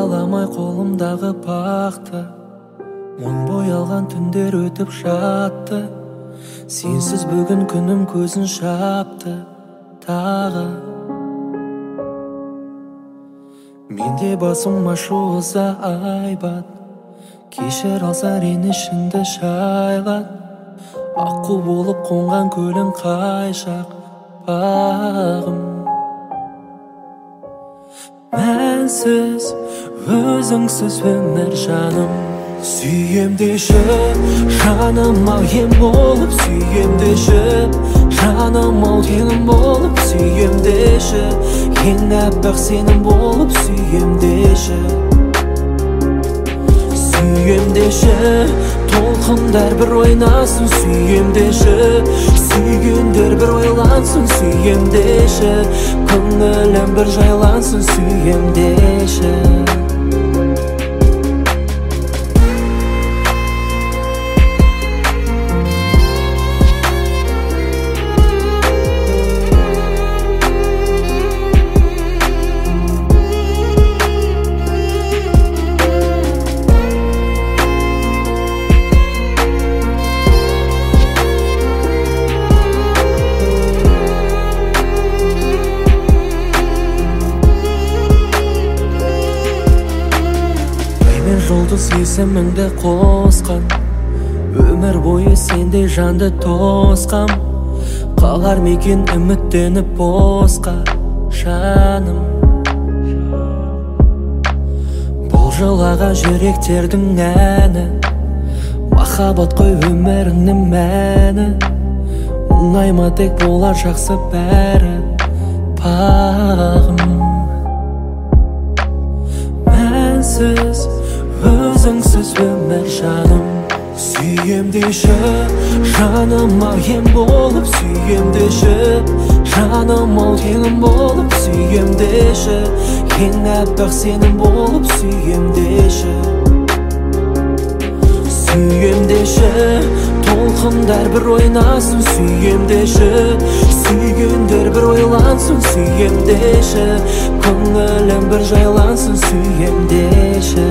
аламай қолымдағы бақты. Мұң боялған түндер өтіп жатты. Сенсіз бүгін күнім көзін шапты тағы. Менде басым ашу ыза айбат. Кешір алса ренішіңді шайлат. Аққу болып қонған көлің қайшақ бағым. Мәнсіз өзіңсіз өмір жаным. Сүйем деші жаным ау ем болып. Сүйем деші жаным ау теңім болып. Сүйем деші ең әппақ сенім болып. Сүйем деші. Сүйем деші толқындар бір ойнасын. Сүйем деші сүйгендер бір ойлансын. Сүйем деші көңілім бір жайлансын. Сүйем деші. Жұлдыз есіміңді қосқан, өмір бойы сендей жанды тосқам. Қалар мекен үміттеніп босқа жаным. Бұл жылаған жүректердің әні, махаббат қой өміріңнің мәні. Мұңайма тек болар жақсы бәрі бағым. Мәнсіз өзіңсіз өмір жаным. Сүйем деші жаным ау ем болып. Сүйем деші жаным ау теңім болып. Сүйем деші ең әппақ сенім болып. Сүйем деші. Сүйем деші толқындар бір ойнасын. Сүйем деші сүйгендер бір ойлансын. Сүйем деші көңілім бір жайлансын. Сүйем деші.